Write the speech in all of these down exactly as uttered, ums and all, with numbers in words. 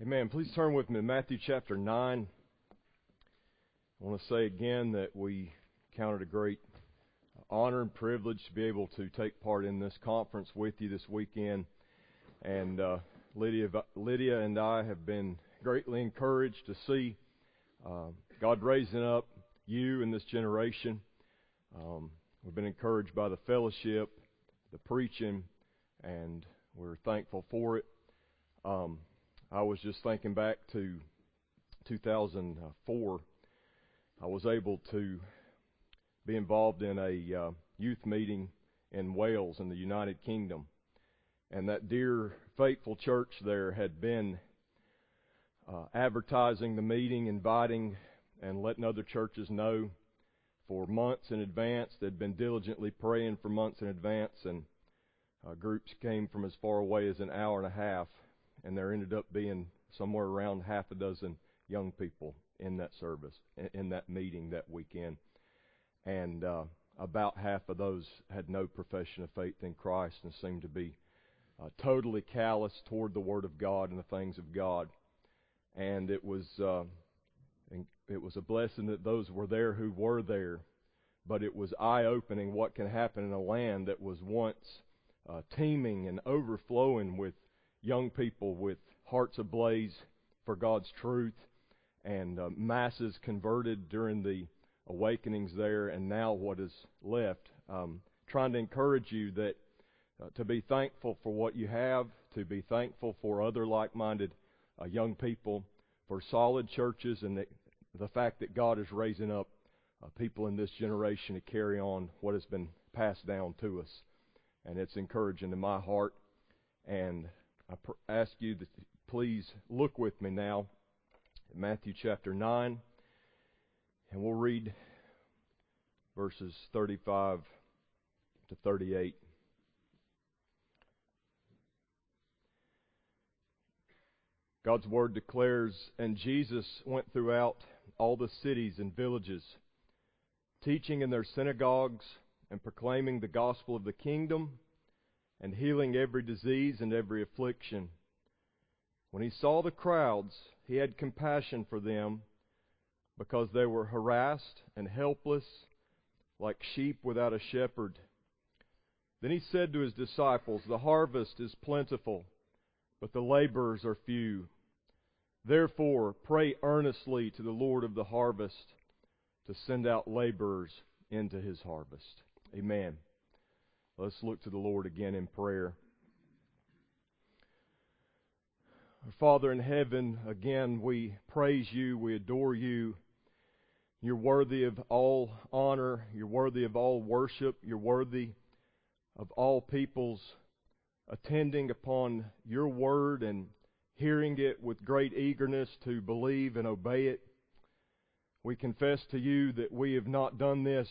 Amen. Please turn with me to Matthew chapter nine. I want to say again that we count it a great honor and privilege to be able to take part in this conference with you this weekend. And uh, Lydia, Lydia and I have been greatly encouraged to see uh, God raising up you in this generation. Um, we've been encouraged by the fellowship, the preaching, and we're thankful for it. Um, I was just thinking back to two thousand four. I was able to be involved in a uh, youth meeting in Wales in the United Kingdom. And that dear, faithful church there had been uh, advertising the meeting, inviting and letting other churches know for months in advance. They'd been diligently praying for months in advance, and uh, groups came from as far away as an hour and a half. And there ended up being somewhere around half a dozen young people in that service, in that meeting that weekend. And uh, about half of those had no profession of faith in Christ and seemed to be uh, totally callous toward the Word of God and the things of God. And it was uh, it was a blessing that those were there who were there, but it was eye-opening what can happen in a land that was once uh, teeming and overflowing with young people with hearts ablaze for God's truth, and uh, masses converted during the awakenings there, and now what is left. Um, trying to encourage you that uh, to be thankful for what you have, to be thankful for other like-minded uh, young people, for solid churches, and the, the fact that God is raising up uh, people in this generation to carry on what has been passed down to us. And it's encouraging to my heart. And I pr- ask you to please look with me now at Matthew chapter nine, and we'll read verses thirty-five to thirty-eight. God's Word declares, "And Jesus went throughout all the cities and villages, teaching in their synagogues and proclaiming the gospel of the kingdom, and healing every disease and every affliction. When he saw the crowds, he had compassion for them, because they were harassed and helpless, like sheep without a shepherd. Then he said to his disciples, 'The harvest is plentiful, but the laborers are few. Therefore, pray earnestly to the Lord of the harvest to send out laborers into his harvest.'" Amen. Let's look to the Lord again in prayer. Our Father in heaven, again we praise you, we adore you. You're worthy of all honor, you're worthy of all worship, you're worthy of all people's attending upon your word and hearing it with great eagerness to believe and obey it. We confess to you that we have not done this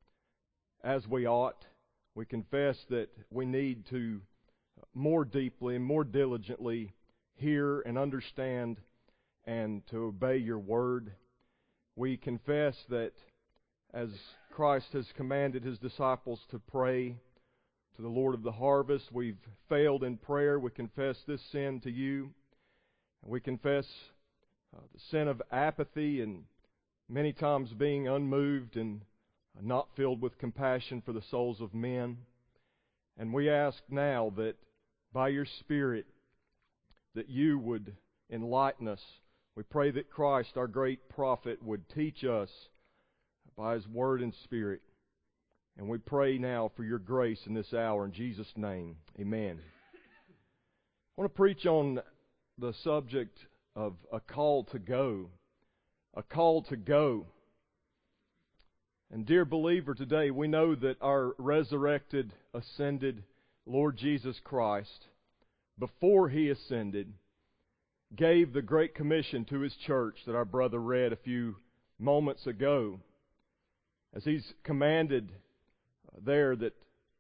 as we ought. We confess that we need to more deeply and more diligently hear and understand and to obey your word. We confess that as Christ has commanded his disciples to pray to the Lord of the harvest, we've failed in prayer. We confess this sin to you. We confess uh, the sin of apathy and many times being unmoved and not filled with compassion for the souls of men. And we ask now that by your Spirit that you would enlighten us. We pray that Christ, our great prophet, would teach us by his word and Spirit. And we pray now for your grace in this hour in Jesus' name. Amen. I want to preach on the subject of a call to go. A call to go. And dear believer, today we know that our resurrected, ascended Lord Jesus Christ, before he ascended, gave the Great Commission to his church that our brother read a few moments ago. As he's commanded there that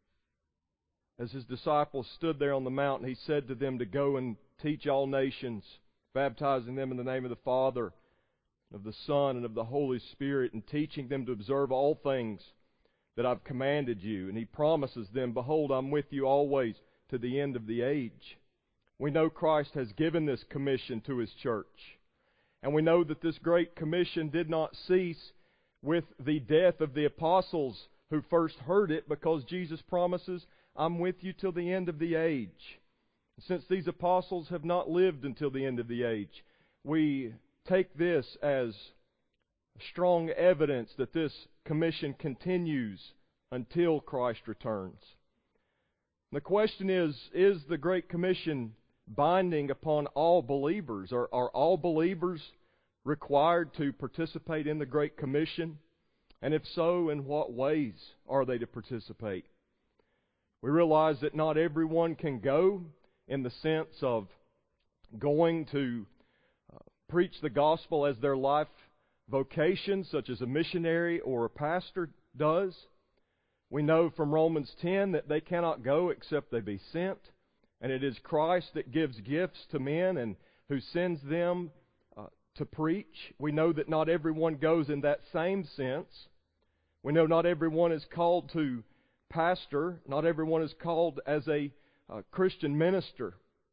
as his disciples stood there on the mountain, he said to them to go and teach all nations, baptizing them in the name of the Father, of the Son, and of the Holy Spirit, and teaching them to observe all things that I've commanded you. And he promises them, "Behold, I'm with you always to the end of the age." We know Christ has given this commission to His church. And we know that this great commission did not cease with the death of the apostles who first heard it, because Jesus promises, I'm with you till the end of the age. Since these apostles have not lived until the end of the age, we take this as strong evidence that this commission continues until Christ returns. The question is, is the Great Commission binding upon all believers? Are, are all believers required to participate in the Great Commission? And if so, in what ways are they to participate? We realize that not everyone can go in the sense of going to uh, preach the gospel as their life vocation, such as a missionary or a pastor does. We know from Romans ten that they cannot go except they be sent. And it is Christ that gives gifts to men and who sends them uh, to preach. We know that not everyone goes in that same sense. We know not everyone is called to pastor. Not everyone is called as a uh, Christian minister.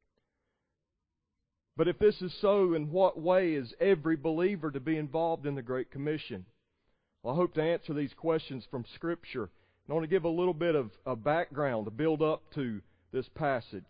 But if this is so, in what way is every believer to be involved in the Great Commission? Well, I hope to answer these questions from Scripture. I want to give a little bit of a background to build up to this passage.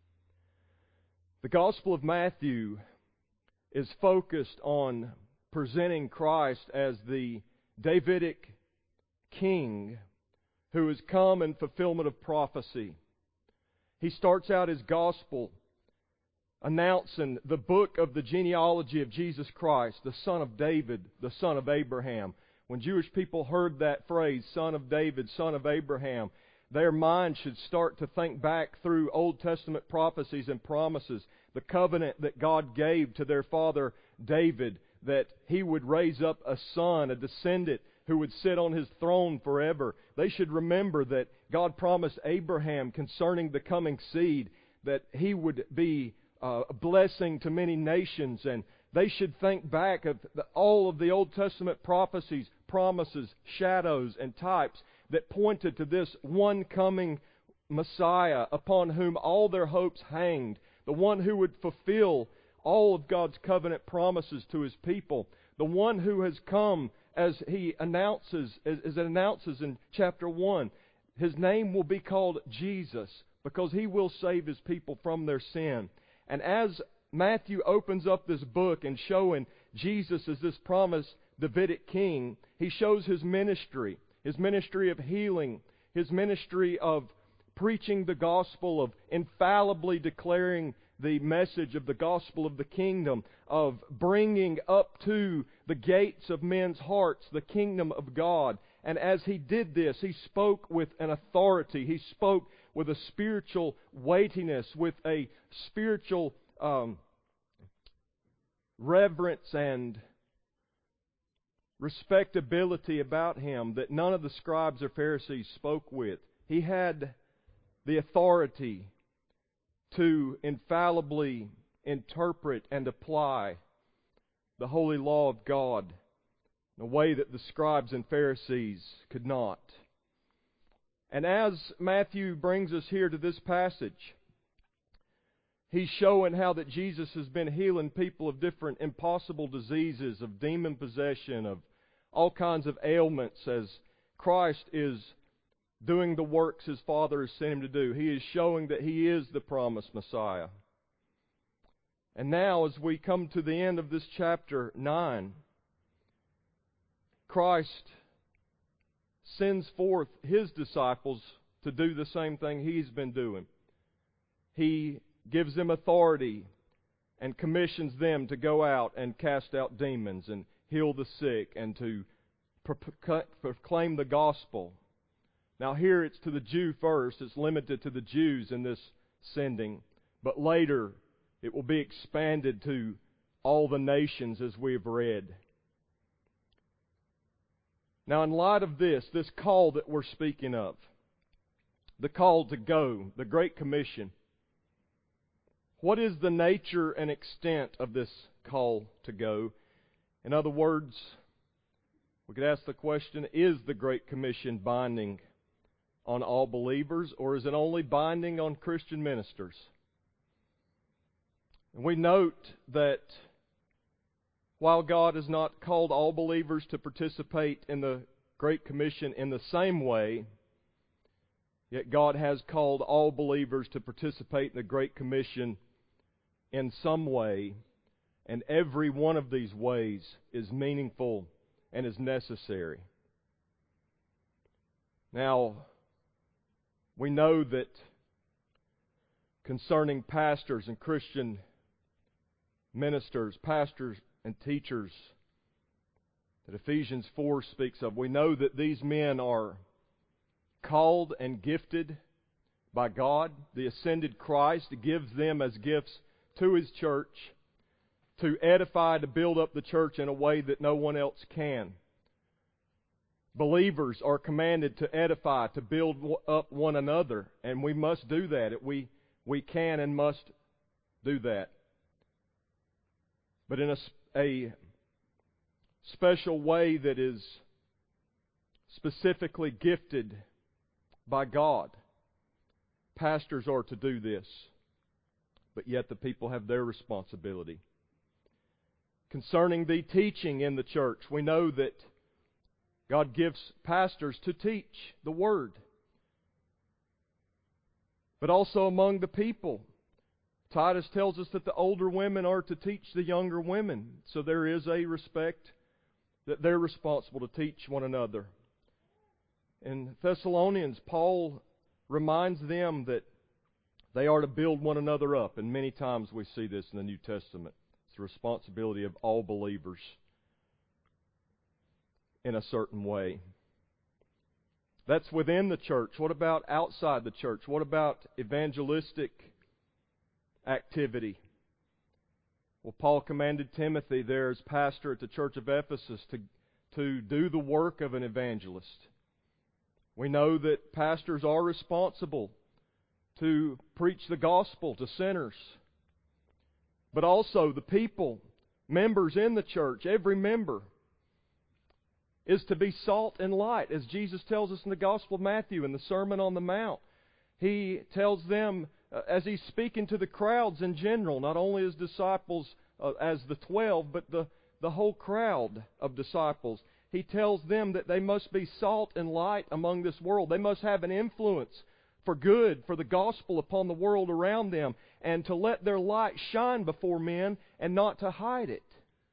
The Gospel of Matthew is focused on presenting Christ as the Davidic king who has come in fulfillment of prophecy. He starts out his Gospel announcing the book of the genealogy of Jesus Christ, the son of David, the son of Abraham. When Jewish people heard that phrase, son of David, son of Abraham, their mind should start to think back through Old Testament prophecies and promises, the covenant that God gave to their father David, that he would raise up a son, a descendant, who would sit on his throne forever. They should remember that God promised Abraham concerning the coming seed that he would be uh, a blessing to many nations, and they should think back of the, all of the Old Testament prophecies, promises, shadows, and types that pointed to this one coming Messiah upon whom all their hopes hanged, the one who would fulfill all of God's covenant promises to His people, the one who has come as He announces, as, as it announces in chapter one. His name will be called Jesus because He will save His people from their sin. And as Matthew opens up this book and showing Jesus as this promised Davidic king, he shows His ministry, His ministry of healing, His ministry of preaching the gospel, of infallibly declaring the message of the gospel of the kingdom, of bringing up to the gates of men's hearts the kingdom of God. And as He did this, He spoke with an authority. He spoke with a spiritual weightiness, with a spiritual um, reverence and respectability about Him that none of the scribes or Pharisees spoke with. He had the authority to infallibly interpret and apply the holy law of God in a way that the scribes and Pharisees could not. And as Matthew brings us here to this passage, he's showing how that Jesus has been healing people of different impossible diseases, of demon possession, of all kinds of ailments, as Christ is doing the works His Father has sent Him to do. He is showing that He is the promised Messiah. And now, as we come to the end of this chapter nine, Christ sends forth His disciples to do the same thing He's been doing. He gives them authority and commissions them to go out and cast out demons and heal the sick and to proclaim the gospel. Now here it's to the Jew first. It's limited to the Jews in this sending. But later it will be expanded to all the nations, as we've read. Now in light of this, this call that we're speaking of, the call to go, the Great Commission, what is the nature and extent of this call to go? In other words, we could ask the question, is the Great Commission binding on all believers, or is it only binding on Christian ministers? And we note that while God has not called all believers to participate in the Great Commission in the same way, yet God has called all believers to participate in the Great Commission in some way, and every one of these ways is meaningful and is necessary. Now, we know that concerning pastors and Christian ministers, pastors and teachers, that Ephesians four speaks of, we know that these men are called and gifted by God. The ascended Christ gives them as gifts to His church to edify, to build up the church in a way that no one else can. Believers are commanded to edify, to build up one another, and we must do that. We, we can and must do that. But in a, a special way that is specifically gifted by God. Pastors are to do this, but yet the people have their responsibility. Concerning the teaching in the church, we know that God gives pastors to teach the Word. But also among the people, Titus tells us that the older women are to teach the younger women. So there is a respect that they're responsible to teach one another. In Thessalonians, Paul reminds them that they are to build one another up. And many times we see this in the New Testament. It's the responsibility of all believers in a certain way. That's within the church. What about outside the church? What about evangelistic activity? Well, Paul commanded Timothy there as pastor at the church of Ephesus to, to do the work of an evangelist. We know that pastors are responsible to preach the gospel to sinners. But also the people, members in the church, every member is to be salt and light, as Jesus tells us in the Gospel of Matthew in the Sermon on the Mount. He tells them, uh, as He's speaking to the crowds in general, not only as disciples, uh, as the twelve, but the, the whole crowd of disciples, He tells them that they must be salt and light among this world. They must have an influence for good, for the gospel upon the world around them, and to let their light shine before men and not to hide it.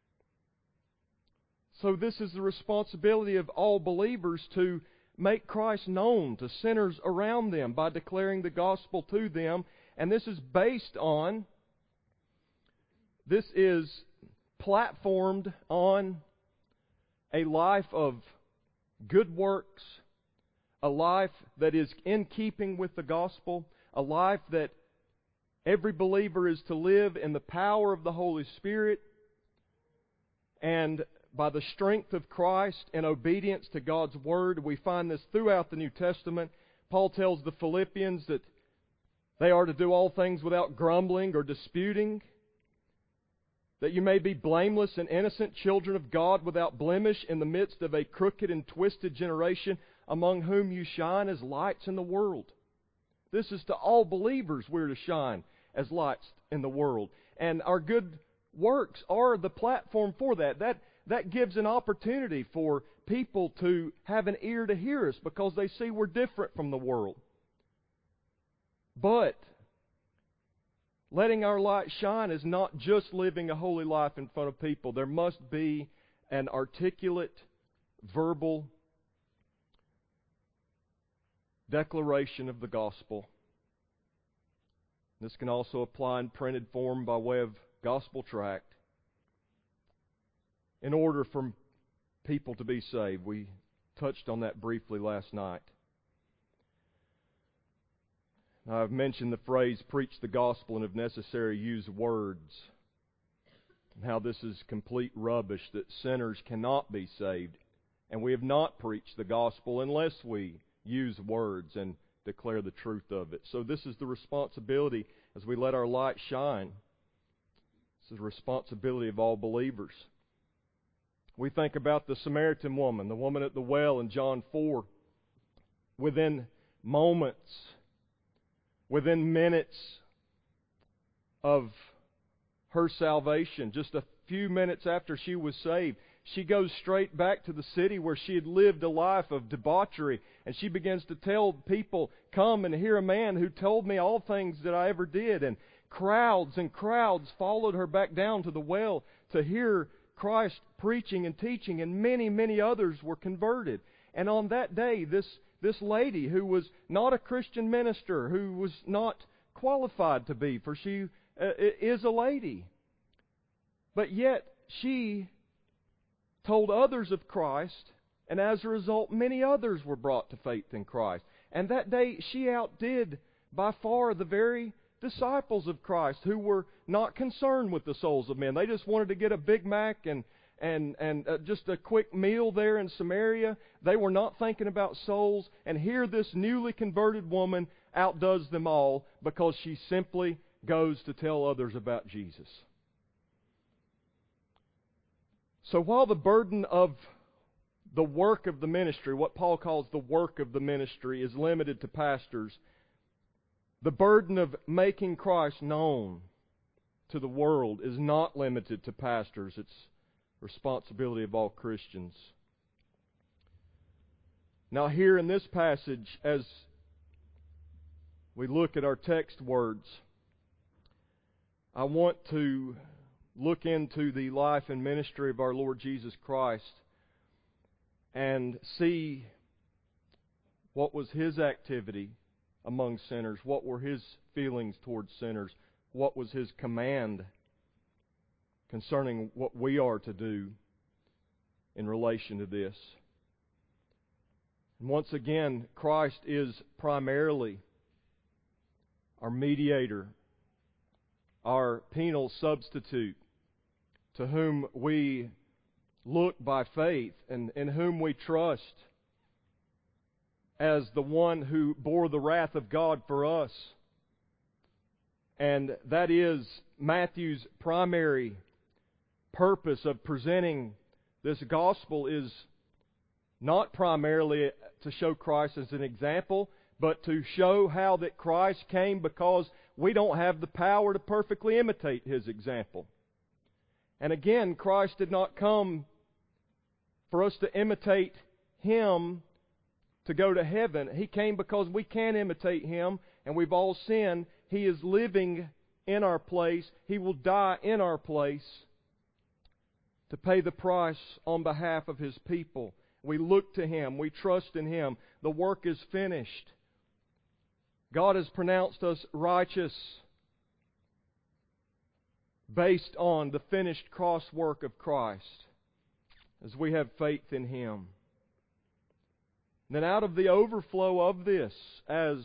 So this is the responsibility of all believers to make Christ known to sinners around them by declaring the gospel to them. And this is based on, this is platformed on a life of good works, a life that is in keeping with the gospel, a life that every believer is to live in the power of the Holy Spirit and by the strength of Christ and obedience to God's Word. We find this throughout the New Testament. Paul tells the Philippians that they are to do all things without grumbling or disputing, that you may be blameless and innocent children of God without blemish in the midst of a crooked and twisted generation, among whom you shine as lights in the world. This is to all believers we're to shine as lights in the world. And our good works are the platform for that. That That gives an opportunity for people to have an ear to hear us because they see we're different from the world. But letting our light shine is not just living a holy life in front of people. There must be an articulate, verbal declaration of the gospel. This can also apply in printed form by way of gospel tract. In order for people to be saved. We touched on that briefly last night. Now, I've mentioned the phrase, preach the gospel, and if necessary, use words. And how this is complete rubbish, that sinners cannot be saved. And we have not preached the gospel unless we use words and declare the truth of it. So this is the responsibility as we let our light shine. This is the responsibility of all believers. We think about the Samaritan woman, the woman at the well in John four. Within moments, within minutes of her salvation. Just a few minutes after she was saved, she goes straight back to the city where she had lived a life of debauchery, and she begins to tell people, "Come and hear a man who told me all things that I ever did." And crowds and crowds followed her back down to the well to hear Christ preaching and teaching, and many, many others were converted. And on that day, this, this lady who was not a Christian minister, who was not qualified to be, for she uh, is a lady, but yet she told others of Christ, and as a result, many others were brought to faith in Christ. And that day, she outdid by far the very disciples of Christ who were not concerned with the souls of men. They just wanted to get a Big Mac and and and uh, just a quick meal there in Samaria. They were not thinking about souls. And here this newly converted woman outdoes them all because she simply goes to tell others about Jesus. So while the burden of the work of the ministry, what Paul calls the work of the ministry, is limited to pastors, the burden of making Christ known to the world is not limited to pastors. It's the responsibility of all Christians. Now here in this passage, as we look at our text words, I want to look into the life and ministry of our Lord Jesus Christ and see what was His activity among sinners, what were His feelings towards sinners, what was His command concerning what we are to do in relation to this. And once again, Christ is primarily our mediator, our penal substitute, to whom we look by faith and in whom we trust as the one who bore the wrath of God for us. And that is Matthew's primary purpose of presenting this gospel, is not primarily to show Christ as an example, but to show how that Christ came because we don't have the power to perfectly imitate His example. And again, Christ did not come for us to imitate Him to go to heaven. He came because we can imitate Him, and we've all sinned. He is living in our place. He will die in our place to pay the price on behalf of His people. We look to Him. We trust in Him. The work is finished. God has pronounced us righteous based on the finished cross work of Christ as we have faith in Him. Then out of the overflow of this, as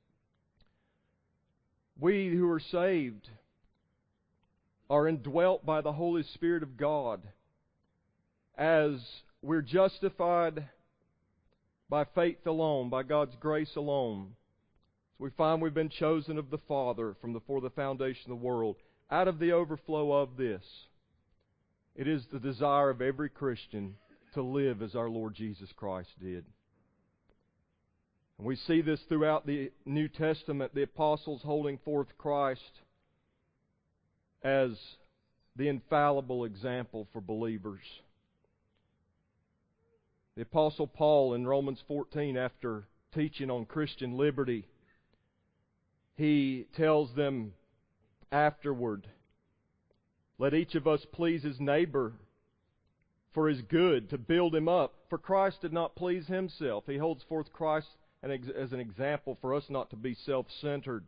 we who are saved are indwelt by the Holy Spirit of God, as we're justified by faith alone, by God's grace alone, as we find we've been chosen of the Father from before the foundation of the world, out of the overflow of this, it is the desire of every Christian to live as our Lord Jesus Christ did. And we see this throughout the New Testament, the apostles holding forth Christ as the infallible example for believers. The Apostle Paul in Romans fourteen, after teaching on Christian liberty, he tells them afterward, "Let each of us please his neighbor for his good, to build him up. For Christ did not please Himself." He holds forth Christ as an example for us not to be self-centered.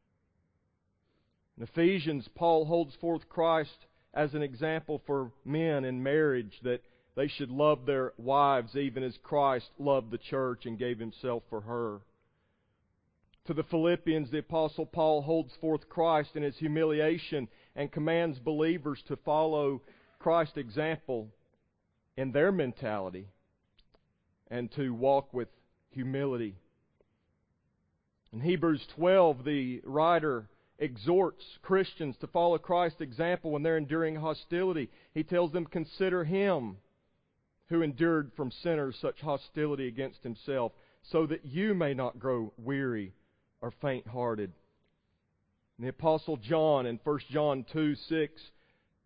In Ephesians, Paul holds forth Christ as an example for men in marriage, that they should love their wives even as Christ loved the church and gave Himself for her. To the Philippians, the Apostle Paul holds forth Christ in His humiliation and commands believers to follow Christ's example in their mentality and to walk with humility. In Hebrews twelve, the writer exhorts Christians to follow Christ's example when they're enduring hostility. He tells them, "Consider Him who endured from sinners such hostility against Himself, so that you may not grow weary or faint-hearted." And the Apostle John in First John two six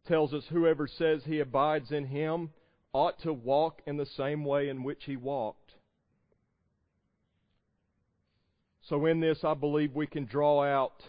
tells us whoever says he abides in Him ought to walk in the same way in which He walked. So in this, I believe we can draw out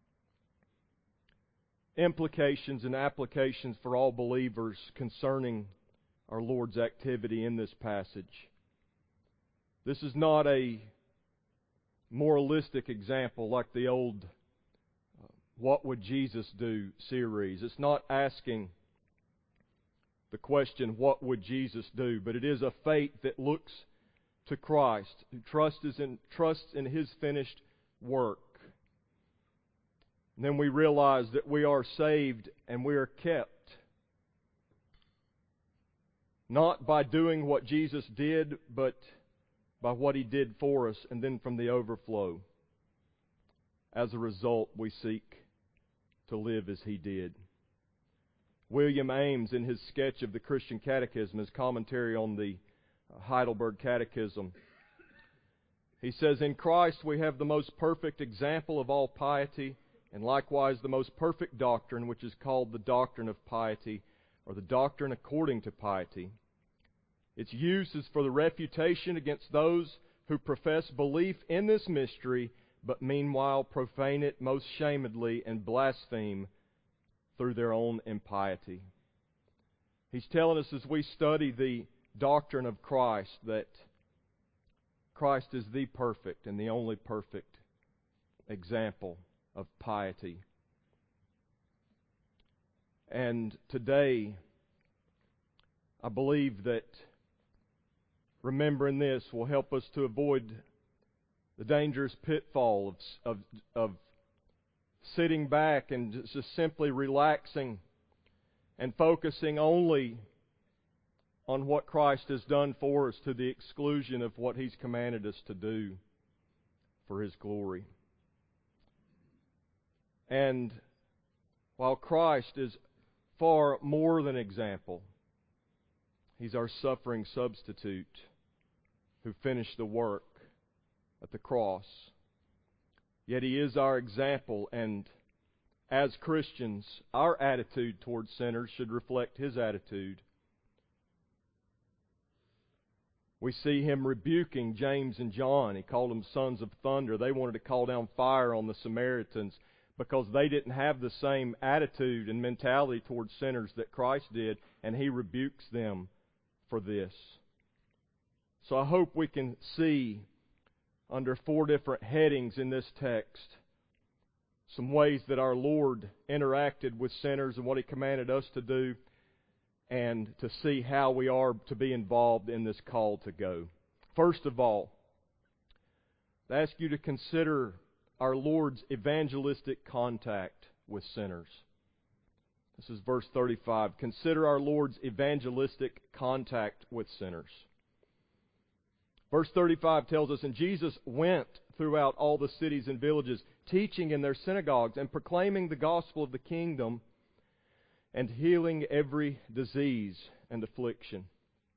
implications and applications for all believers concerning our Lord's activity in this passage. This is not a moralistic example like the old uh, What Would Jesus Do series. It's not asking the question, what would Jesus do? But it is a faith that looks to Christ, who trusts in, trusts in His finished work. And then we realize that we are saved and we are kept. Not by doing what Jesus did, but by what He did for us, and then from the overflow. As a result, we seek to live as He did. William Ames, in his sketch of the Christian Catechism, his commentary on the Heidelberg Catechism, he says, "In Christ we have the most perfect example of all piety, and likewise the most perfect doctrine, which is called the doctrine of piety, or the doctrine according to piety. Its use is for the refutation against those who profess belief in this mystery, but meanwhile profane it most shamedly and blaspheme through their own impiety." He's telling us as we study the doctrine of Christ that Christ is the perfect and the only perfect example of piety. And today, I believe that remembering this will help us to avoid the dangerous pitfall of, of, of sitting back and just simply relaxing and focusing only on what Christ has done for us to the exclusion of what He's commanded us to do for His glory. And while Christ is far more than example, He's our suffering substitute who finished the work at the cross. Yet He is our example, and as Christians, our attitude towards sinners should reflect His attitude. We see Him rebuking James and John. He called them sons of thunder. They wanted to call down fire on the Samaritans because they didn't have the same attitude and mentality towards sinners that Christ did, and He rebukes them for this. So I hope we can see under four different headings in this text some ways that our Lord interacted with sinners and what He commanded us to do, and to see how we are to be involved in this call to go. First of all, I ask you to consider our Lord's evangelistic contact with sinners. This is verse thirty-five. Consider our Lord's evangelistic contact with sinners. Verse thirty-five tells us, "And Jesus went throughout all the cities and villages, teaching in their synagogues and proclaiming the gospel of the kingdom and healing every disease and affliction."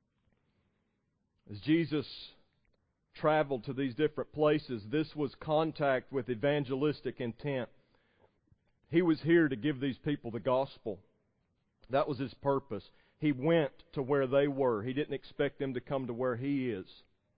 As Jesus traveled to these different places, this was contact with evangelistic intent. He was here to give these people the gospel. That was His purpose. He went to where they were. He didn't expect them to come to where He is.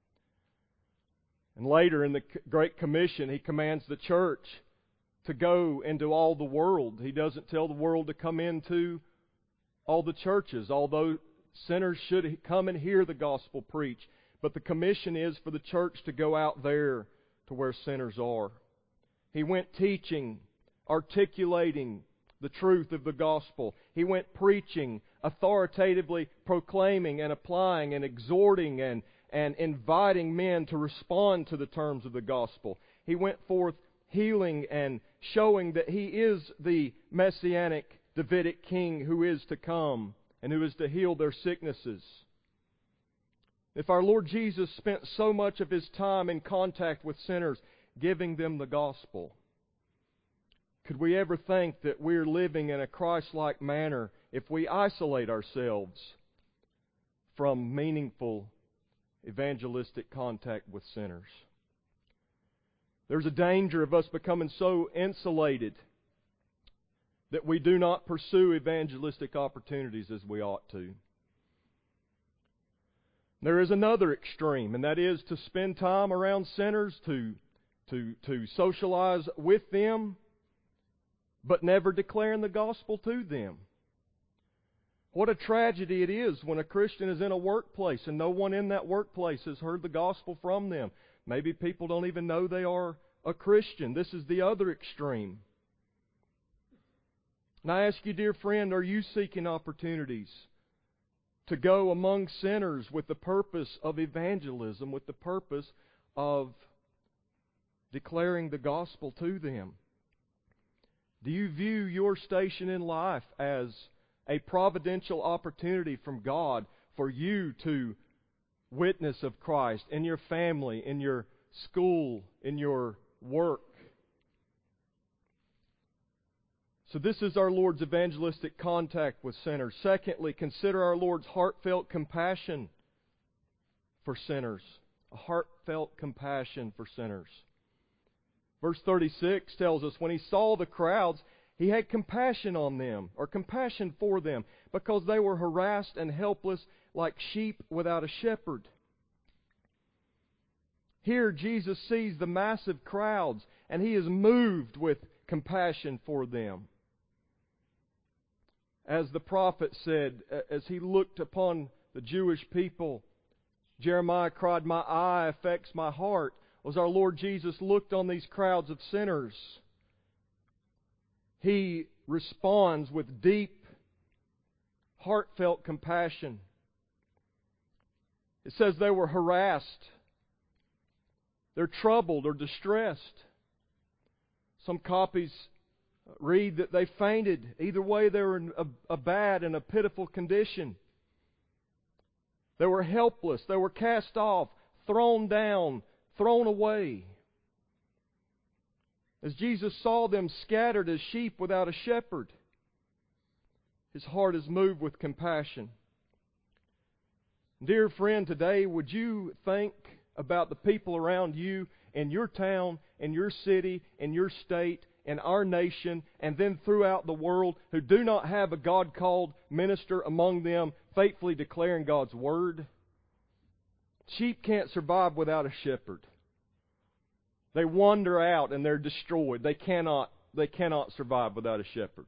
And later in the Great Commission, He commands the church to go into all the world. He doesn't tell the world to come into all the churches, although sinners should come and hear the gospel preached. But the commission is for the church to go out there to where sinners are. He went teaching, articulating the truth of the gospel. He went preaching, authoritatively proclaiming and applying and exhorting and, and inviting men to respond to the terms of the gospel. He went forth healing and showing that He is the Messianic Davidic king who is to come and who is to heal their sicknesses. If our Lord Jesus spent so much of His time in contact with sinners, giving them the gospel, could we ever think that we're living in a Christ-like manner if we isolate ourselves from meaningful evangelistic contact with sinners? There's a danger of us becoming so insulated that we do not pursue evangelistic opportunities as we ought to. There is another extreme, and that is to spend time around sinners, to, to, to socialize with them, but never declaring the gospel to them. What a tragedy it is when a Christian is in a workplace and no one in that workplace has heard the gospel from them. Maybe people don't even know they are a Christian. This is the other extreme. And I ask you, dear friend, are you seeking opportunities to go among sinners with the purpose of evangelism, with the purpose of declaring the gospel to them? Do you view your station in life as a providential opportunity from God for you to witness of Christ in your family, in your school, in your work? So this is our Lord's evangelistic contact with sinners. Secondly, consider our Lord's heartfelt compassion for sinners. A heartfelt compassion for sinners. Verse thirty-six tells us, when He saw the crowds, He had compassion on them, or compassion for them, because they were harassed and helpless like sheep without a shepherd. Here Jesus sees the massive crowds, and He is moved with compassion for them. As the prophet said, as he looked upon the Jewish people, Jeremiah cried, "My eye affects my heart." As our Lord Jesus looked on these crowds of sinners, He responds with deep, heartfelt compassion. It says they were harassed. They're troubled or distressed. Some copies read that they fainted. Either way, they were in a, a bad and a pitiful condition. They were helpless. They were cast off, thrown down, thrown away. As Jesus saw them scattered as sheep without a shepherd, His heart is moved with compassion. Dear friend, today, would you think about the people around you in your town, in your city, in your state, in our nation, and then throughout the world who do not have a God-called minister among them faithfully declaring God's Word? Sheep can't survive without a shepherd. They wander out and they're destroyed. They cannot, they cannot survive without a shepherd.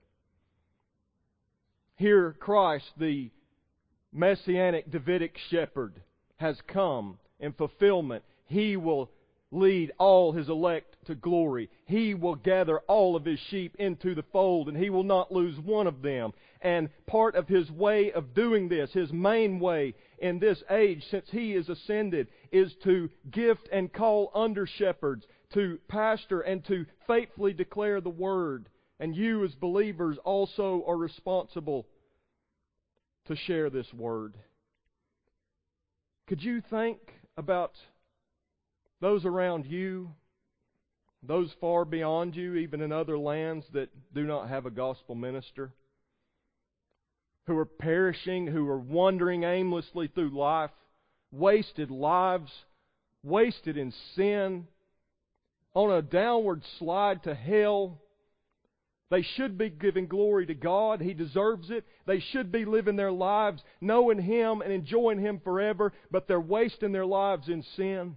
Here Christ, the Messianic Davidic shepherd, has come in fulfillment. He will lead all His elect to glory. He will gather all of His sheep into the fold, and He will not lose one of them. And part of His way of doing this, His main way in this age since He is ascended, is to gift and call under shepherds to pastor and to faithfully declare the Word. And you as believers also are responsible to share this Word. Could you think about those around you, those far beyond you, even in other lands that do not have a gospel minister, who are perishing, who are wandering aimlessly through life, wasted lives, wasted in sin, on a downward slide to hell? They should be giving glory to God. He deserves it. They should be living their lives knowing Him and enjoying Him forever, but they're wasting their lives in sin.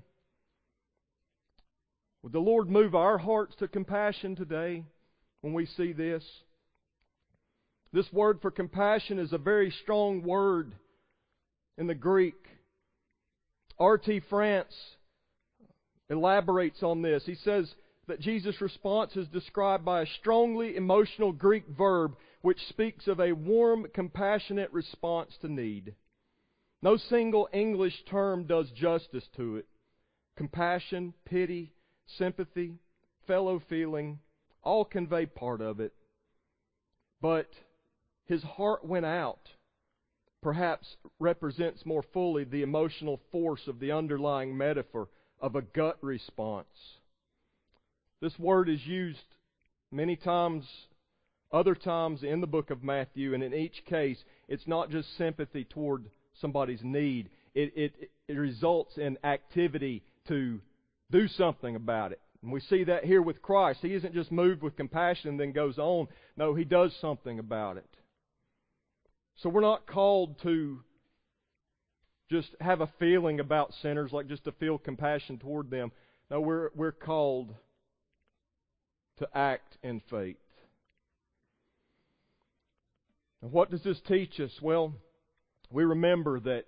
Would the Lord move our hearts to compassion today when we see this? This word for compassion is a very strong word in the Greek. R T France elaborates on this. He says that Jesus' response is described by a strongly emotional Greek verb which speaks of a warm, compassionate response to need. No single English term does justice to it. Compassion, pity, sympathy, fellow feeling, all convey part of it. But His heart went out perhaps represents more fully the emotional force of the underlying metaphor of a gut response. This word is used many times, other times in the book of Matthew, and in each case, it's not just sympathy toward somebody's need. It, it, it results in activity to do something about it. And we see that here with Christ. He isn't just moved with compassion and then goes on. No, He does something about it. So we're not called to just have a feeling about sinners, like just to feel compassion toward them. No, we're, we're called to act in faith. And what does this teach us? Well, we remember that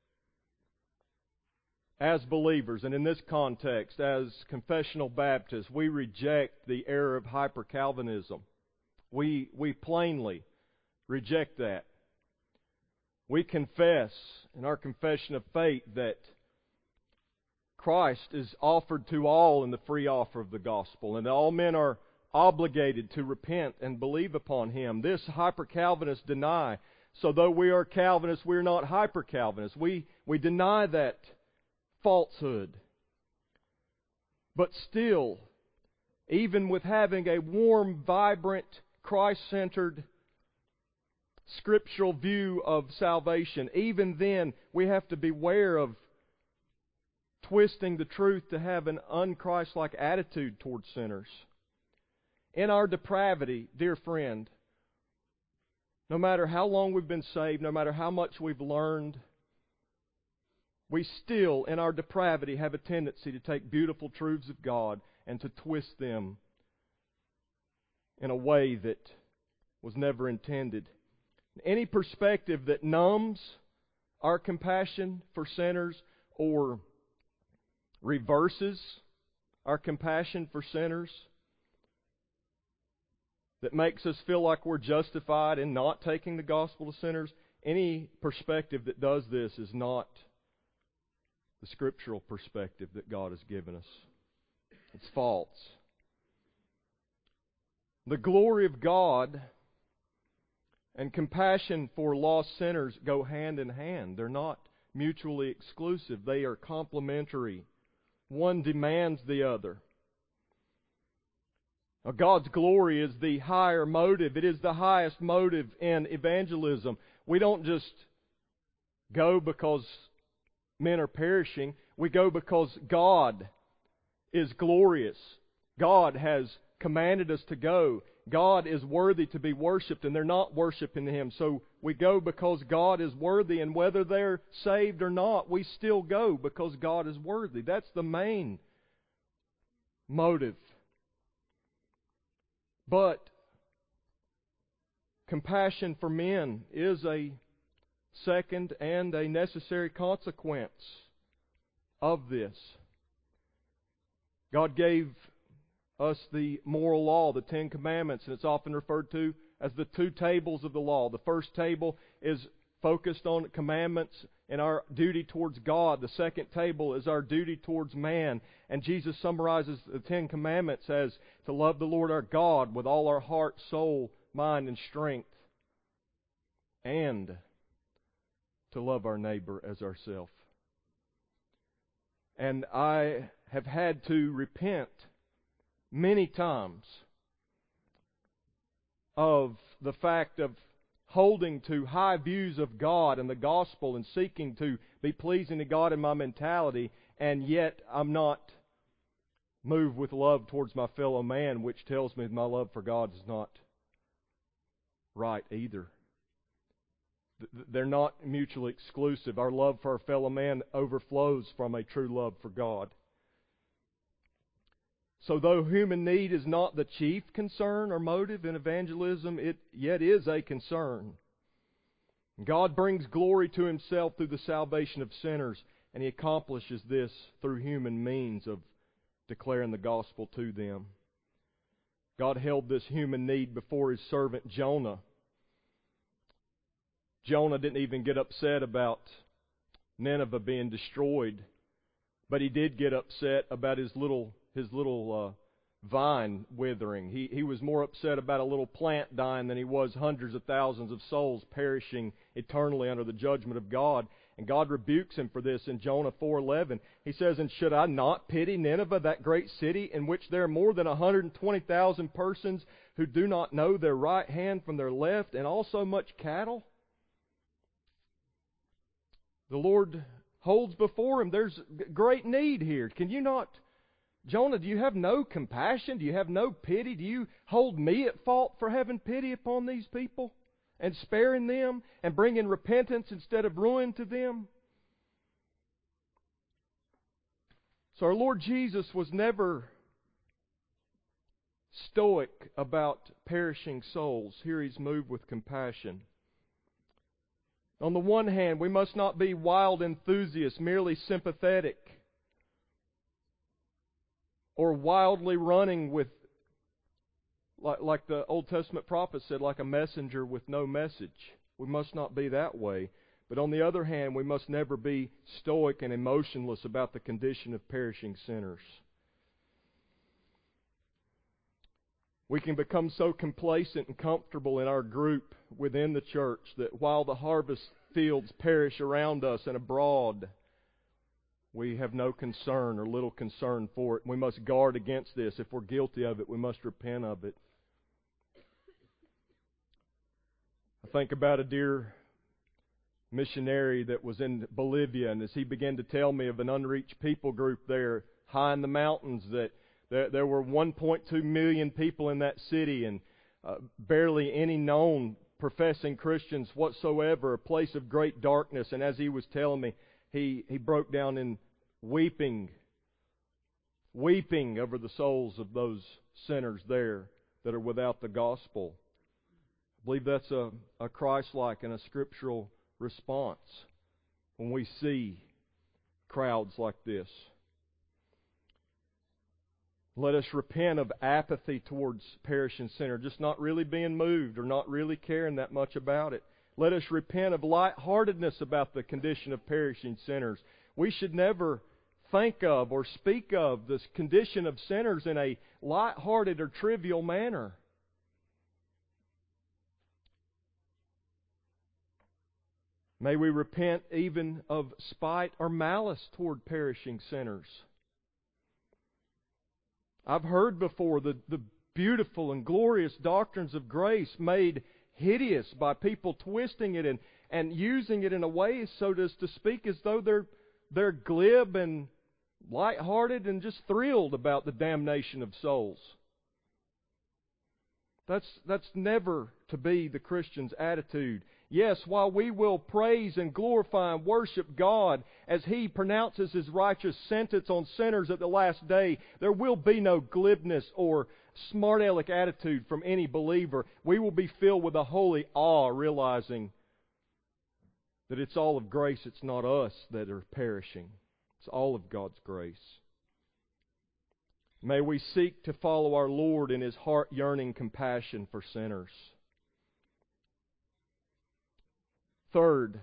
as believers, and in this context, as confessional Baptists, we reject the error of hyper-Calvinism. We, we plainly reject that. We confess in our confession of faith that Christ is offered to all in the free offer of the gospel, and that all men are obligated to repent and believe upon Him. This hyper-Calvinists deny. So though we are Calvinists, we're not hyper-Calvinists. We, we deny that falsehood. But still, even with having a warm, vibrant, Christ-centered, scriptural view of salvation, even then we have to beware of twisting the truth to have an un-Christ-like attitude towards sinners. In our depravity, dear friend, no matter how long we've been saved, no matter how much we've learned, we still, in our depravity, have a tendency to take beautiful truths of God and to twist them in a way that was never intended. Any perspective that numbs our compassion for sinners or reverses our compassion for sinners, that makes us feel like we're justified in not taking the gospel to sinners, any perspective that does this is not the scriptural perspective that God has given us. It's false. The glory of God and compassion for lost sinners go hand in hand. They're not mutually exclusive. They are complementary. One demands the other. Now, God's glory is the higher motive. It is the highest motive in evangelism. We don't just go because men are perishing. We go because God is glorious. God has commanded us to go. God is worthy to be worshipped, and they're not worshiping Him. So we go because God is worthy, and whether they're saved or not, we still go because God is worthy. That's the main motive. But compassion for men is a second and a necessary consequence of this. God gave us the moral law, the Ten Commandments, and it's often referred to as the two tables of the law. The first table is focused on commandments and our duty towards God. The second table is our duty towards man. And Jesus summarizes the Ten Commandments as to love the Lord our God with all our heart, soul, mind, and strength, and to love our neighbor as ourselves. And I have had to repent many times of the fact of holding to high views of God and the gospel and seeking to be pleasing to God in my mentality, and yet I'm not moved with love towards my fellow man, which tells me my love for God is not right either. They're not mutually exclusive. Our love for our fellow man overflows from a true love for God. So though human need is not the chief concern or motive in evangelism, it yet is a concern. God brings glory to Himself through the salvation of sinners, and He accomplishes this through human means of declaring the gospel to them. God held this human need before His servant Jonah. Jonah didn't even get upset about Nineveh being destroyed, but he did get upset about his little his little uh, vine withering. He he was more upset about a little plant dying than he was hundreds of thousands of souls perishing eternally under the judgment of God. And God rebukes him for this in Jonah four eleven. He says, "And should I not pity Nineveh, that great city, in which there are more than one hundred twenty thousand persons who do not know their right hand from their left, and also much cattle?" The Lord holds before him, there's great need here. Can you not Jonah, do you have no compassion? Do you have no pity? Do you hold me at fault for having pity upon these people and sparing them and bringing repentance instead of ruin to them? So our Lord Jesus was never stoic about perishing souls. Here He's moved with compassion. On the one hand, we must not be wild enthusiasts, merely sympathetic, or wildly running with, like, like the Old Testament prophet said, like a messenger with no message. We must not be that way. But on the other hand, we must never be stoic and emotionless about the condition of perishing sinners. We can become so complacent and comfortable in our group within the church that while the harvest fields perish around us and abroad, we have no concern or little concern for it. We must guard against this. If we're guilty of it, we must repent of it. I think about a dear missionary that was in Bolivia, and as he began to tell me of an unreached people group there high in the mountains, that there, there were one point two million people in that city, and uh, barely any known professing Christians whatsoever, a place of great darkness. And as he was telling me, he, he broke down in weeping, weeping over the souls of those sinners there that are without the gospel. I believe that's a, a Christ-like and a scriptural response when we see crowds like this. Let us repent of apathy towards perishing sinner, just not really being moved or not really caring that much about it. Let us repent of lightheartedness about the condition of perishing sinners. We should never think of or speak of this condition of sinners in a lighthearted or trivial manner. May we repent even of spite or malice toward perishing sinners. I've heard before the, the beautiful and glorious doctrines of grace made hideous by people twisting it and, and using it in a way, so as to speak, as though they're, they're glib and lighthearted and just thrilled about the damnation of souls. That's, that's never to be the Christian's attitude. Yes, while we will praise and glorify and worship God as He pronounces His righteous sentence on sinners at the last day, there will be no glibness or smart-aleck attitude from any believer. We will be filled with a holy awe, realizing that it's all of grace. It's not us that are perishing. It's all of God's grace. May we seek to follow our Lord in His heart-yearning compassion for sinners. Third,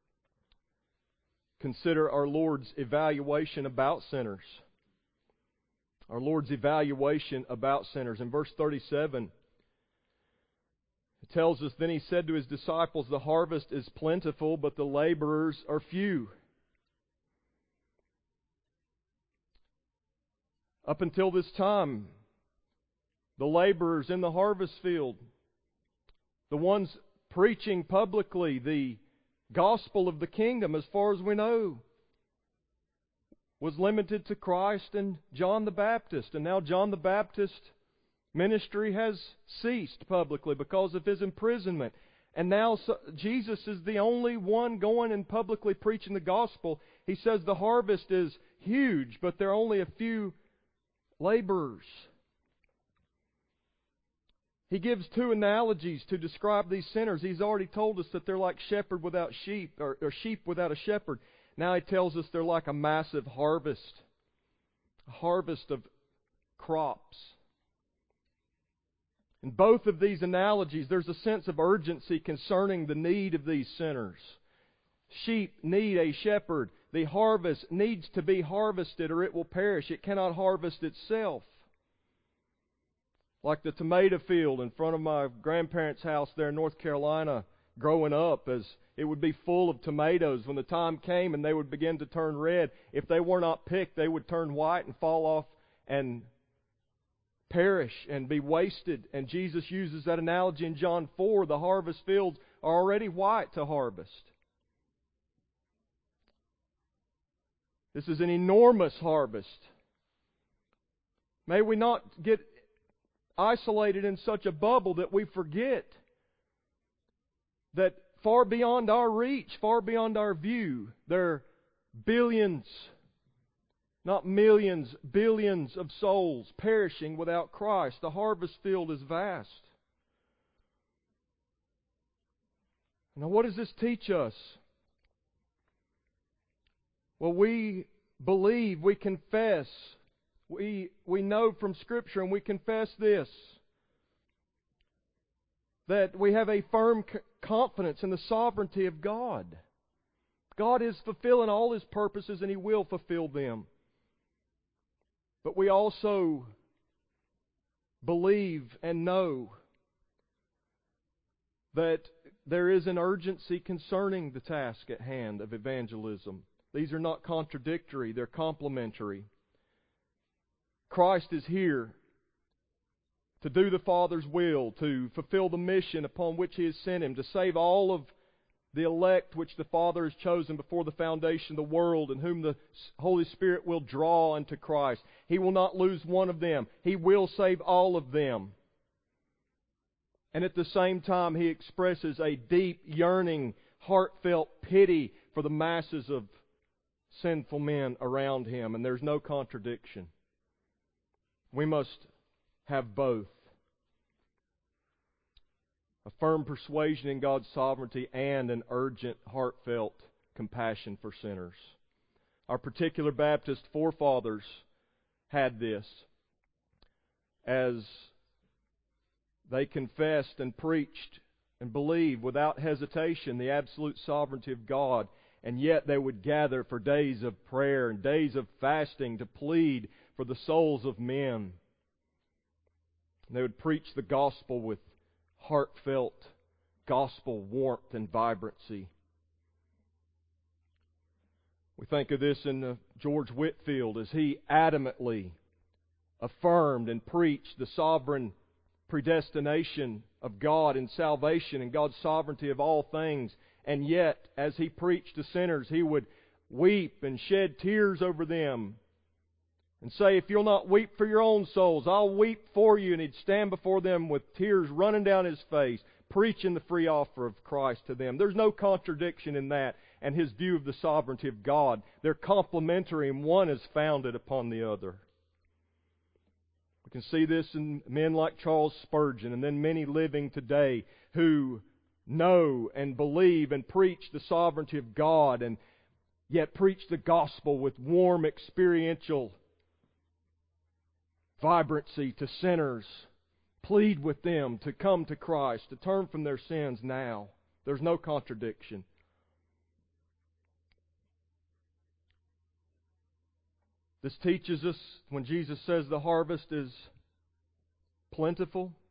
consider our Lord's evaluation about sinners. Our Lord's evaluation about sinners. In verse thirty-seven, it tells us, "Then He said to His disciples, 'The harvest is plentiful, but the laborers are few.'" Up until this time, the laborers in the harvest field, the ones preaching publicly the gospel of the kingdom, as far as we know, was limited to Christ and John the Baptist. And now John the Baptist's ministry has ceased publicly because of his imprisonment. And now Jesus is the only one going and publicly preaching the gospel. He says the harvest is huge, but there are only a few laborers. He gives two analogies to describe these sinners. He's already told us that they're like shepherd without sheep, or, or sheep without a shepherd. Now He tells us they're like a massive harvest, a harvest of crops. In both of these analogies, there's a sense of urgency concerning the need of these sinners. Sheep need a shepherd. The harvest needs to be harvested or it will perish. It cannot harvest itself. Like the tomato field in front of my grandparents' house there in North Carolina, growing up, as it would be full of tomatoes. When the time came and they would begin to turn red, if they were not picked, they would turn white and fall off and perish and be wasted. And Jesus uses that analogy in John four. The harvest fields are already white to harvest. This is an enormous harvest. May we not get isolated in such a bubble that we forget that far beyond our reach, far beyond our view, there are billions, not millions, billions of souls perishing without Christ. The harvest field is vast. Now, what does this teach us? Well, we believe, we confess, we, we know from Scripture, and we confess this, that we have a firm confidence in the sovereignty of God. God is fulfilling all His purposes, and He will fulfill them. But we also believe and know that there is an urgency concerning the task at hand of evangelism. These are not contradictory, they're complementary. Christ is here to do the Father's will, to fulfill the mission upon which He has sent Him, to save all of the elect which the Father has chosen before the foundation of the world, and whom the Holy Spirit will draw unto Christ. He will not lose one of them. He will save all of them. And at the same time, He expresses a deep, yearning, heartfelt pity for the masses of sinful men around Him. And there's no contradiction. We must have both. A firm persuasion in God's sovereignty and an urgent, heartfelt compassion for sinners. Our particular Baptist forefathers had this as they confessed and preached and believed without hesitation the absolute sovereignty of God, and yet they would gather for days of prayer and days of fasting to plead for the souls of men. And they would preach the gospel with heartfelt gospel warmth and vibrancy. We think of this in uh, George Whitefield as he adamantly affirmed and preached the sovereign predestination of God and salvation and God's sovereignty of all things. And yet, as he preached to sinners, he would weep and shed tears over them and say, if you'll not weep for your own souls, I'll weep for you. And he'd stand before them with tears running down his face, preaching the free offer of Christ to them. There's no contradiction in that and his view of the sovereignty of God. They're complementary, and one is founded upon the other. We can see this in men like Charles Spurgeon, and then many living today who know and believe and preach the sovereignty of God, and yet preach the gospel with warm experiential vibrancy to sinners. Plead with them to come to Christ, to turn from their sins now. There's no contradiction. This teaches us when Jesus says the harvest is plentiful.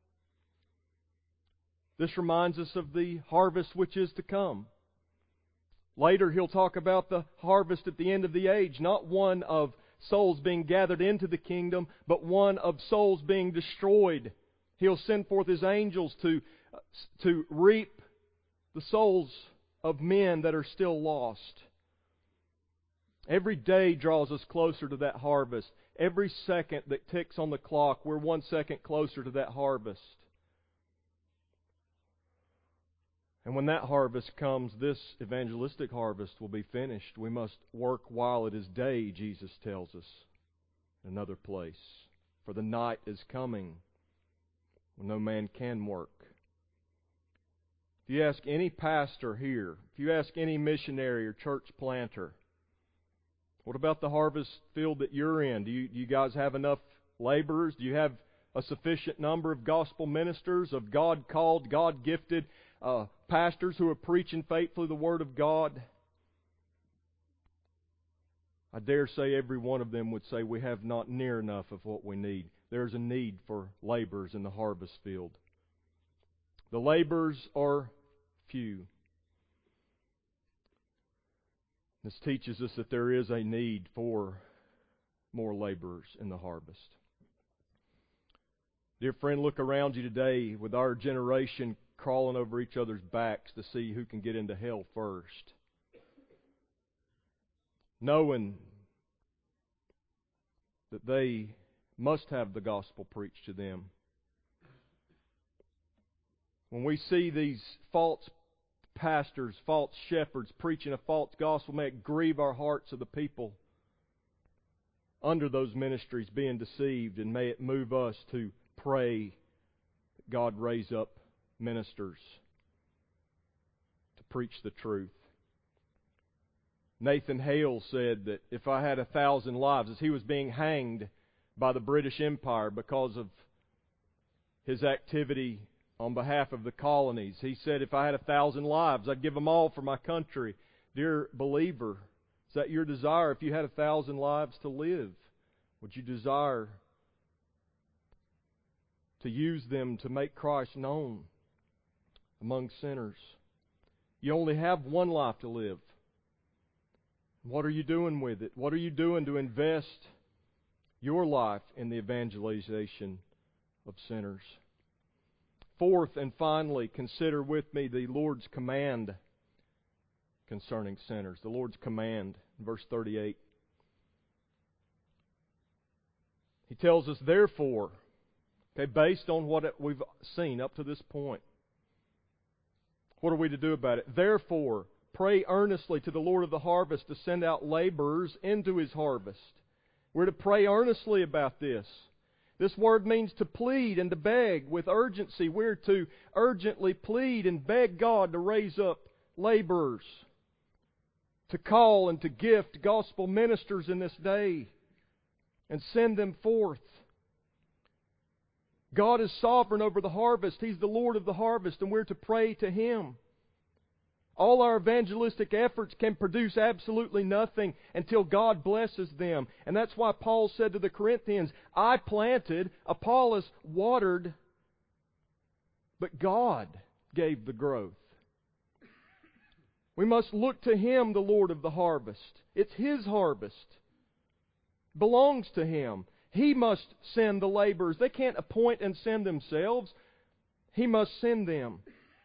This reminds us of the harvest which is to come. Later he'll talk about the harvest at the end of the age, not one of souls being gathered into the kingdom, but one of souls being destroyed. He'll send forth His angels to, to reap the souls of men that are still lost. Every day draws us closer to that harvest. Every second that ticks on the clock, we're one second closer to that harvest. And when that harvest comes, this evangelistic harvest will be finished. We must work while it is day, Jesus tells us in another place. For the night is coming when no man can work. If you ask any pastor here, if you ask any missionary or church planter, what about the harvest field that you're in? Do you, do you guys have enough laborers? Do you have a sufficient number of gospel ministers, of God-called, God-gifted uh, pastors who are preaching faithfully the Word of God? I dare say every one of them would say we have not near enough of what we need. There's a need for laborers in the harvest field. The laborers are few. This teaches us that there is a need for more laborers in the harvest. Dear friend, look around you today with our generation crawling over each other's backs to see who can get into hell first. Knowing that they must have the gospel preached to them. When we see these false pastors, false shepherds preaching a false gospel, may it grieve our hearts of the people under those ministries being deceived, and may it move us to pray that God raise up ministers to preach the truth. Nathan Hale said that if I had a thousand lives, as he was being hanged by the British Empire because of his activity on behalf of the colonies, he said, if I had a thousand lives, I'd give them all for my country. Dear believer, is that your desire? If you had a thousand lives to live, would you desire to use them to make Christ known among sinners? You only have one life to live. What are you doing with it? What are you doing to invest your life in the evangelization of sinners? Fourth and finally, consider with me the Lord's command concerning sinners. The Lord's command, verse thirty-eight. He tells us, therefore, okay, based on what we've seen up to this point, what are we to do about it? Therefore, pray earnestly to the Lord of the harvest to send out laborers into His harvest. We're to pray earnestly about this. This word means to plead and to beg with urgency. We're to urgently plead and beg God to raise up laborers, to call and to gift gospel ministers in this day and send them forth. God is sovereign over the harvest. He's the Lord of the harvest, and we're to pray to Him. All our evangelistic efforts can produce absolutely nothing until God blesses them. And that's why Paul said to the Corinthians, I planted, Apollos watered, but God gave the growth. We must look to Him, the Lord of the harvest. It's His harvest. It belongs to Him. He must send the laborers. They can't appoint and send themselves. He must send them.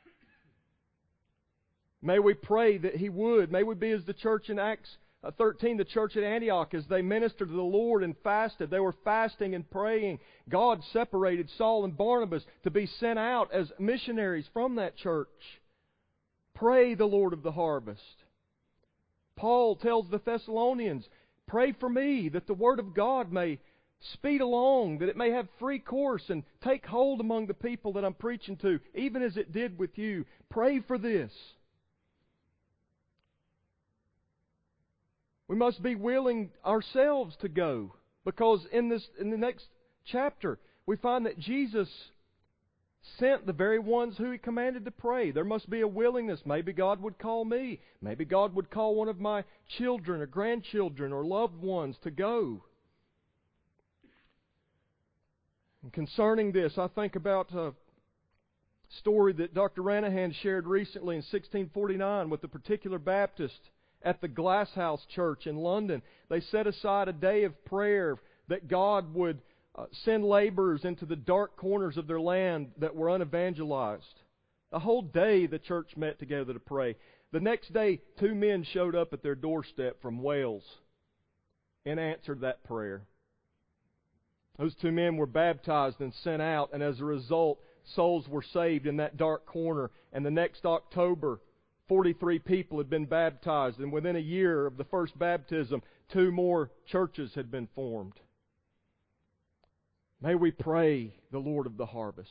May we pray that He would. May we be as the church in Acts thirteen, the church at Antioch, as they ministered to the Lord and fasted. They were fasting and praying. God separated Saul and Barnabas to be sent out as missionaries from that church. Pray the Lord of the harvest. Paul tells the Thessalonians, pray for me that the Word of God may speed along, that it may have free course and take hold among the people that I'm preaching to, even as it did with you. Pray for this. We must be willing ourselves to go, because in this in the next chapter we find that Jesus sent the very ones who He commanded to pray. There must be a willingness. Maybe God would call me. Maybe God would call one of my children or grandchildren or loved ones to go. And concerning this, I think about a story that Doctor Ranahan shared recently in sixteen forty-nine with a particular Baptist at the Glasshouse Church in London. They set aside a day of prayer that God would uh, send laborers into the dark corners of their land that were unevangelized. A whole day the church met together to pray. The next day, two men showed up at their doorstep from Wales and answered that prayer. Those two men were baptized and sent out, and as a result, souls were saved in that dark corner. And the next October, forty-three people had been baptized, and within a year of the first baptism, two more churches had been formed. May we pray the Lord of the harvest.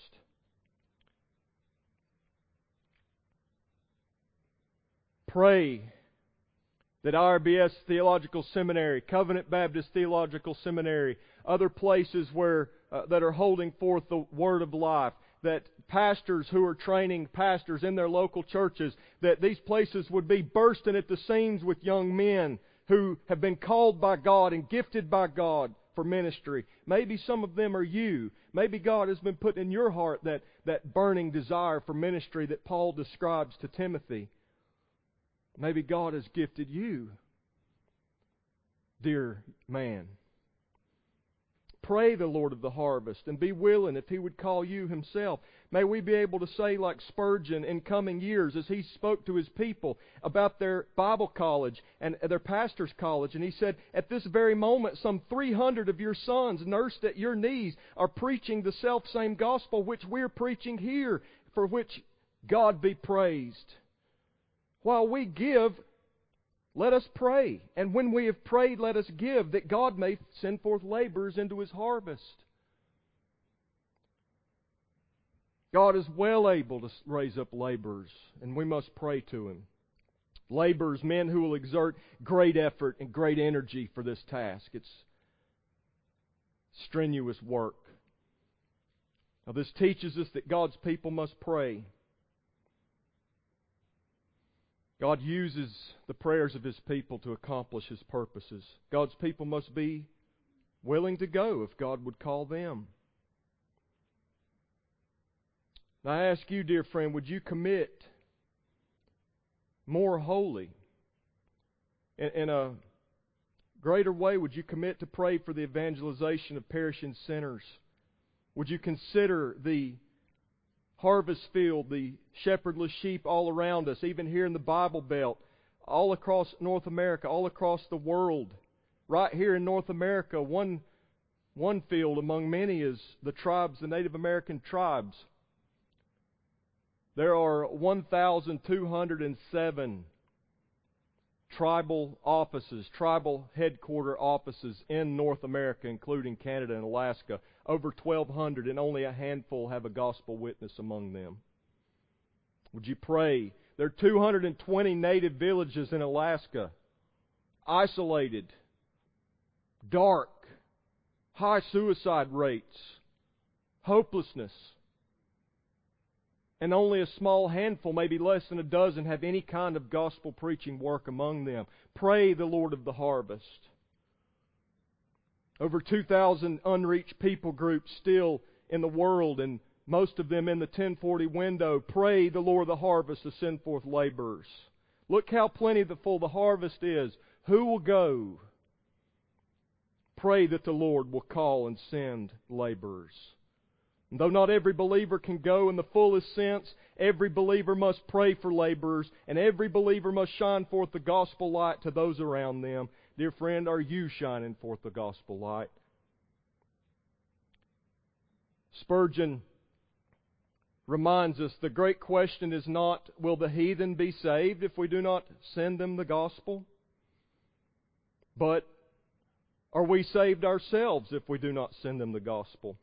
Pray that I R B S Theological Seminary, Covenant Baptist Theological Seminary, other places where uh, that are holding forth the Word of life, that pastors who are training pastors in their local churches, that these places would be bursting at the seams with young men who have been called by God and gifted by God for ministry. Maybe some of them are you. Maybe God has been putting in your heart that, that burning desire for ministry that Paul describes to Timothy. Maybe God has gifted you, dear man. pray the Lord of the harvest and be willing if He would call you Himself. May we be able to say like Spurgeon in coming years as he spoke to his people about their Bible college and their pastor's college. And he said, at this very moment, some three hundred of your sons nursed at your knees are preaching the self-same gospel which we're preaching here, for which God be praised. While we give, let us pray. And when we have prayed, let us give, that God may send forth laborers into His harvest. God is well able to raise up laborers, and we must pray to Him. Laborers, men who will exert great effort and great energy for this task. It's strenuous work. Now, this teaches us that God's people must pray. God uses the prayers of His people to accomplish His purposes. God's people must be willing to go if God would call them. Now I ask you, dear friend, would you commit more wholly? In, in a greater way, would you commit to pray for the evangelization of perishing sinners? Would you consider the harvest field, the shepherdless sheep all around us, even here in the Bible Belt, all across North America, all across the world? Right here in North America, one, one field among many is the tribes, the Native American tribes. There are one thousand two hundred seven tribal offices, tribal headquarter offices in North America, including Canada and Alaska. Over twelve hundred, and only a handful have a gospel witness among them. Would you pray? There are two hundred twenty native villages in Alaska, isolated, dark, high suicide rates, hopelessness. And only a small handful, maybe less than a dozen, have any kind of gospel preaching work among them. Pray the Lord of the harvest. Over two thousand unreached people groups still in the world, and most of them in the ten forty window. Pray the Lord of the harvest to send forth laborers. Look how plentiful the harvest is. Who will go? Pray that the Lord will call and send laborers. And though not every believer can go in the fullest sense, every believer must pray for laborers, and every believer must shine forth the gospel light to those around them. Dear friend, are you shining forth the gospel light? Spurgeon reminds us the great question is not, will the heathen be saved if we do not send them the gospel? But, are we saved ourselves if we do not send them the gospel?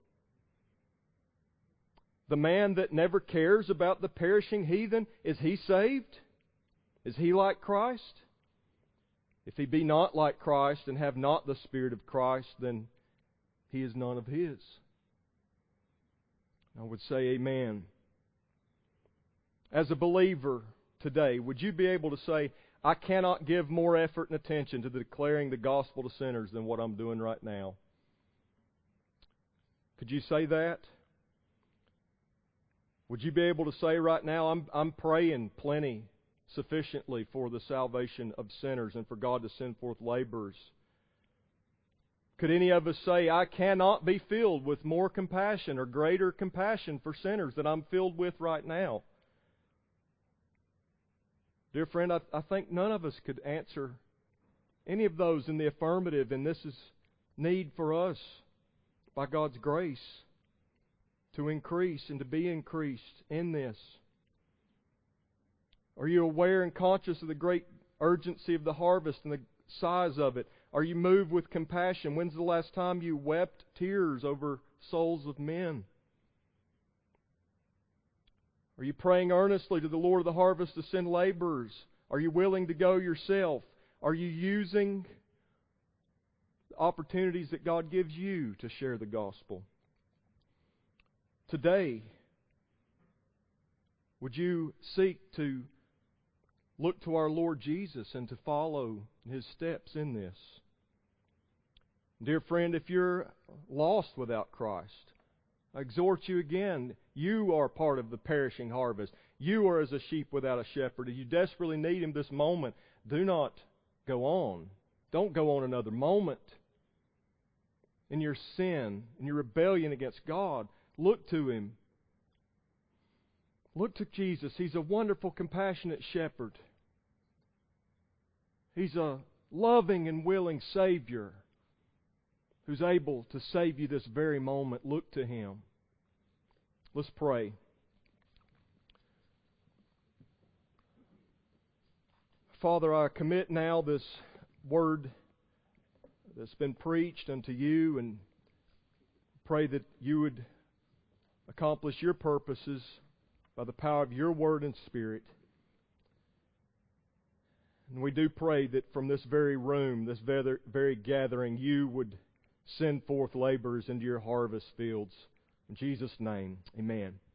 The man that never cares about the perishing heathen, is he saved? Is he like Christ? If he be not like Christ and have not the Spirit of Christ, then he is none of His. I would say amen. As a believer today, would you be able to say, I cannot give more effort and attention to declaring the gospel to sinners than what I'm doing right now? Could you say that? Would you be able to say right now, I'm, I'm praying plenty, sufficiently for the salvation of sinners and for God to send forth laborers? Could any of us say, I cannot be filled with more compassion or greater compassion for sinners than I'm filled with right now? Dear friend, I, I think none of us could answer any of those in the affirmative, and this is need for us, by God's grace, to increase and to be increased in this. Are you aware and conscious of the great urgency of the harvest and the size of it? Are you moved with compassion? When's the last time you wept tears over souls of men? Are you praying earnestly to the Lord of the harvest to send laborers? Are you willing to go yourself? Are you using the opportunities that God gives you to share the gospel? Today, would you seek to look to our Lord Jesus and to follow His steps in this? Dear friend, if you're lost without Christ, I exhort you again, you are part of the perishing harvest. You are as a sheep without a shepherd. If you desperately need Him this moment, do not go on. Don't go on another moment. in your sin, in your rebellion against God, look to Him. Look to Jesus. He's a wonderful, compassionate shepherd. He's a loving and willing Savior who's able to save you this very moment. Look to Him. Let's pray. Father, I commit now this word that's been preached unto you, and pray that you would accomplish your purposes by the power of your word and Spirit. And we do pray that from this very room, this very, very gathering, you would send forth laborers into your harvest fields. In Jesus' name, amen.